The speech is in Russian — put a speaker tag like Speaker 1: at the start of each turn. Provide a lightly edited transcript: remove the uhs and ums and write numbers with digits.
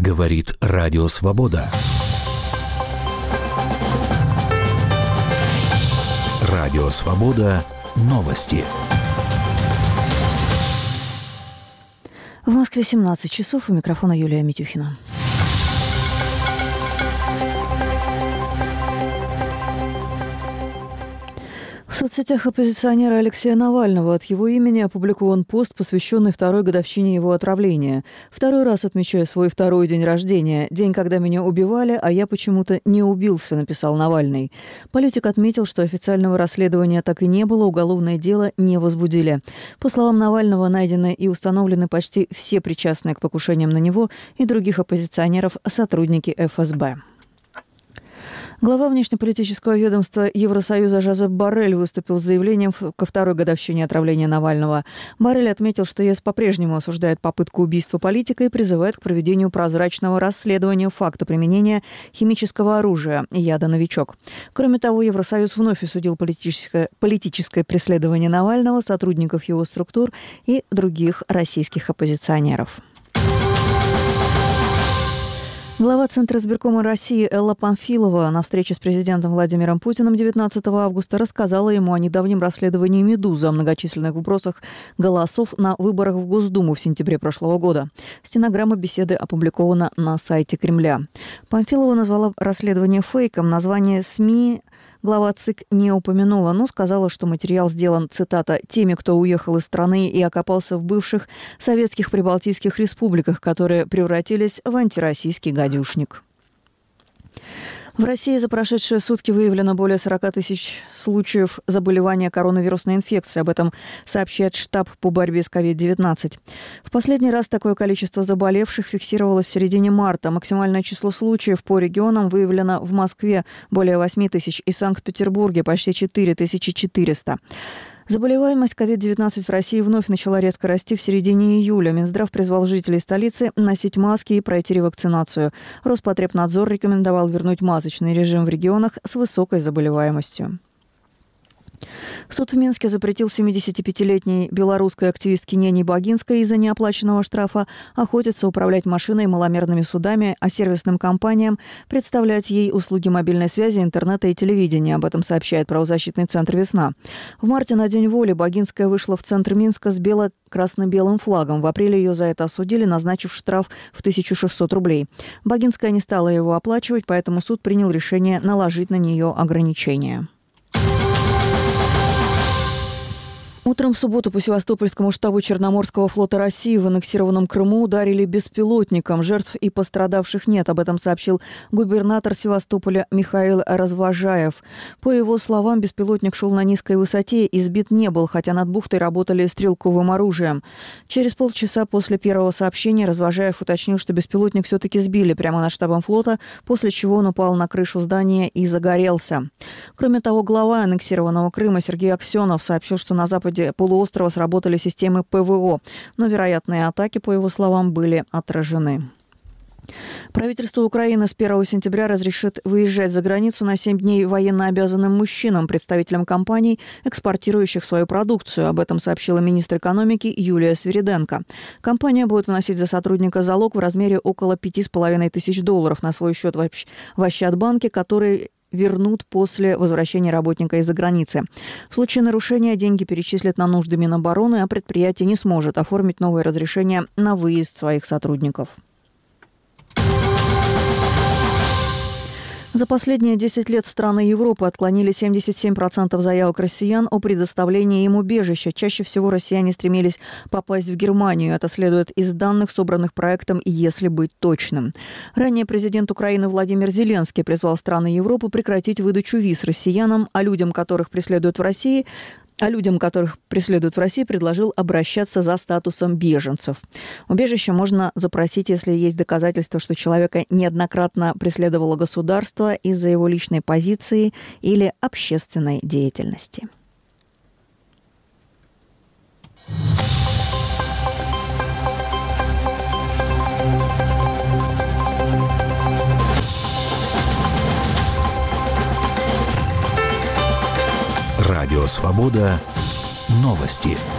Speaker 1: Говорит Радио Свобода. Радио Свобода. Новости.
Speaker 2: В Москве 17 часов. У микрофона Юлия Митюхина. В соцсетях оппозиционера Алексея Навального от его имени опубликован пост, посвященный второй годовщине его отравления. «Второй раз отмечаю свой второй день рождения. День, когда меня убивали, а я почему-то не убился», — написал Навальный. Политик отметил, что официального расследования так и не было, уголовное дело не возбудили. По словам Навального, найдены и установлены почти все причастные к покушениям на него и других оппозиционеров сотрудники ФСБ. Глава внешнеполитического ведомства Евросоюза Жозеп Боррель выступил с заявлением ко второй годовщине отравления Навального. Боррель отметил, что ЕС по-прежнему осуждает попытку убийства политика и призывает к проведению прозрачного расследования факта применения химического оружия яда «Новичок». Кроме того, Евросоюз вновь осудил политическое преследование Навального, сотрудников его структур и других российских оппозиционеров. Глава Центра избиркома России Элла Памфилова на встрече с президентом Владимиром Путиным 19 августа рассказала ему о недавнем расследовании «Медузы», о многочисленных вбросах голосов на выборах в Госдуму в сентябре прошлого года. Стенограмма беседы опубликована на сайте Кремля. Памфилова назвала расследование фейком. Название СМИ глава ЦИК не упомянула, но сказала, что материал сделан, цитата, «теми, кто уехал из страны и окопался в бывших советских прибалтийских республиках, которые превратились в антироссийский гадюшник». В России за прошедшие сутки выявлено более 40 тысяч случаев заболевания коронавирусной инфекцией. Об этом сообщает штаб по борьбе с COVID-19. В последний раз такое количество заболевших фиксировалось в середине марта. Максимальное число случаев по регионам выявлено в Москве более 8 тысяч и Санкт-Петербурге почти 4400. Заболеваемость COVID-19 в России вновь начала резко расти в середине июля. Минздрав призвал жителей столицы носить маски и пройти ревакцинацию. Роспотребнадзор рекомендовал вернуть масочный режим в регионах с высокой заболеваемостью. Суд в Минске запретил 75-летней белорусской активистке Нене Богинской из-за неоплаченного штрафа охотиться, управлять машиной, маломерными судами, а сервисным компаниям представлять ей услуги мобильной связи, интернета и телевидения. Об этом сообщает правозащитный центр «Весна». В марте на День воли Богинская вышла в центр Минска с красно-белым флагом. В апреле ее за это осудили, назначив штраф в 1600 рублей. Богинская не стала его оплачивать, поэтому суд принял решение наложить на нее ограничения. Утром в субботу по Севастопольскому штабу Черноморского флота России в аннексированном Крыму ударили беспилотником. Жертв и пострадавших нет. Об этом сообщил губернатор Севастополя Михаил Развожаев. По его словам, беспилотник шел на низкой высоте и сбит не был, хотя над бухтой работали стрелковым оружием. Через полчаса после первого сообщения Развожаев уточнил, что беспилотник все-таки сбили прямо над штабом флота, после чего он упал на крышу здания и загорелся. Кроме того, глава аннексированного Крыма Сергей Аксенов сообщил, что на западе полуострова сработали системы ПВО, но вероятные атаки, по его словам, были отражены. Правительство Украины с 1 сентября разрешит выезжать за границу на 7 дней военнообязанным мужчинам, представителям компаний, экспортирующих свою продукцию. Об этом сообщила министр экономики Юлия Свириденко. Компания будет вносить за сотрудника залог в размере около $5500 на свой счет в Ощадбанке, который вернут после возвращения работника из-за границы. В случае нарушения деньги перечислят на нужды Минобороны, а предприятие не сможет оформить новое разрешение на выезд своих сотрудников. За последние 10 лет страны Европы отклонили 77% заявок россиян о предоставлении им убежища. Чаще всего россияне стремились попасть в Германию. Это следует из данных, собранных проектом «Если быть точным». Ранее президент Украины Владимир Зеленский призвал страны Европы прекратить выдачу виз россиянам, а людям, которых преследуют в России, предложил обращаться за статусом беженцев. Убежище можно запросить, если есть доказательства, что человека неоднократно преследовало государство из-за его личной позиции или общественной деятельности.
Speaker 1: Радио Свобода. Новости.